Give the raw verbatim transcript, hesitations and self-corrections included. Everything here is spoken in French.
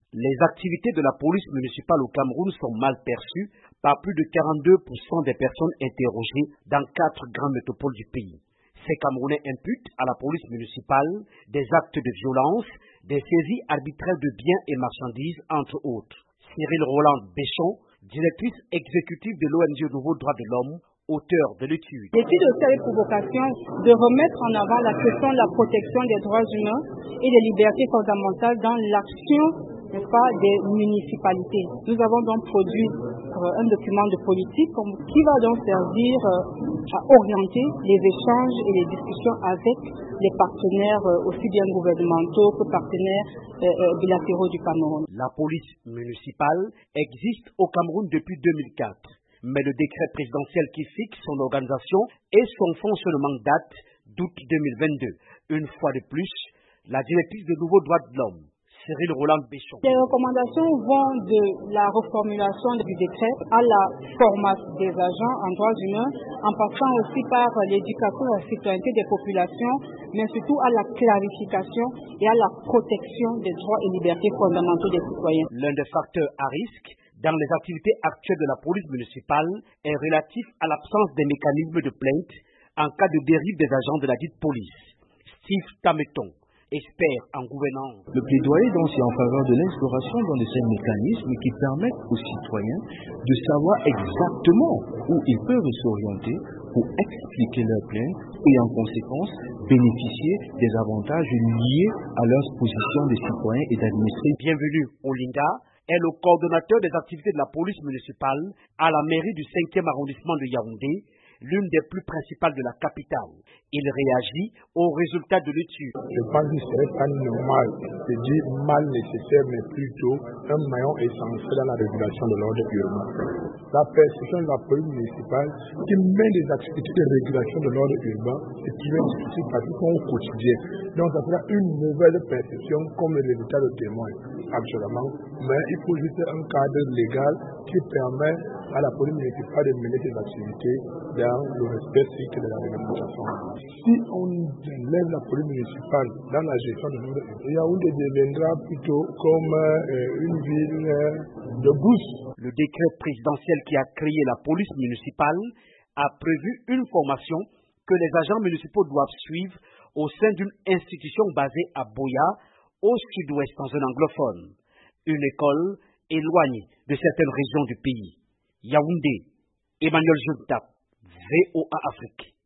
Les activités de la police municipale au Cameroun sont mal perçues par plus de quarante-deux pour cent des personnes interrogées dans quatre grandes métropoles du pays. Ces Camerounais imputent à la police municipale des actes de violence, des saisies arbitraires de biens et marchandises, entre autres. Cyril Roland Béchon, directrice exécutive de l'O N G Nouveau Droit de l'Homme, auteur de l'étude. L'étude aussi a pour vocation de remettre en avant la question de la protection des droits humains et des libertés fondamentales dans l'action, n'est-ce pas, des municipalités. Nous avons donc produit euh, un document de politique qui va donc servir euh, à orienter les échanges et les discussions avec les partenaires euh, aussi bien gouvernementaux que partenaires euh, euh, bilatéraux du Cameroun. La police municipale existe au Cameroun depuis deux mille quatre. Mais le décret présidentiel qui fixe son organisation et son fonctionnement date d'août deux mille vingt-deux. Une fois de plus, la directrice de Nouveau Droit de l'Homme, Cyril Roland Béchon. Les recommandations vont de la reformulation du décret à la formation des agents en droits humains, en passant aussi par l'éducation à la citoyenneté des populations, mais surtout à la clarification et à la protection des droits et libertés fondamentaux des citoyens. L'un des facteurs à risque dans les activités actuelles de la police municipale est relatif à l'absence des mécanismes de plainte en cas de dérive des agents de la dite police. Steve Tameton, expert en gouvernance. Le plaidoyer donc c'est en faveur de l'instauration dans de ces mécanismes qui permettent aux citoyens de savoir exactement où ils peuvent s'orienter pour expliquer leurs plaintes et en conséquence bénéficier des avantages liés à leur position de citoyens et d'administrés. Bienvenue Olinga est le coordonnateur des activités de la police municipale à la mairie du cinquième arrondissement de Yaoundé, l'une des plus principales de la capitale. Il réagit aux résultats de l'étude. Je pense que ce serait pas normal de dire mal nécessaire, mais plutôt un maillon essentiel dans la régulation de l'ordre urbain. La perception de la police municipale qui mène des activités de régulation de l'ordre urbain est très difficile parce qu'ils sont au quotidien. Donc ça sera une nouvelle perception comme le résultat de témoin actuellement. Mais il faut juste un cadre légal qui permet à la police municipale de mener ses activités dans le respect strict de la réglementation. Si on enlève la police municipale dans la gestion de l'ordre urbain, Yaoundé deviendra plutôt comme euh, une ville euh, de brousse. Le décret présidentiel qui a créé la police municipale a prévu une formation que les agents municipaux doivent suivre au sein d'une institution basée à Boya, au sud-ouest, en zone anglophone. Une école éloignée de certaines régions du pays. Yaoundé, Emmanuel Juntap, V O A Afrique.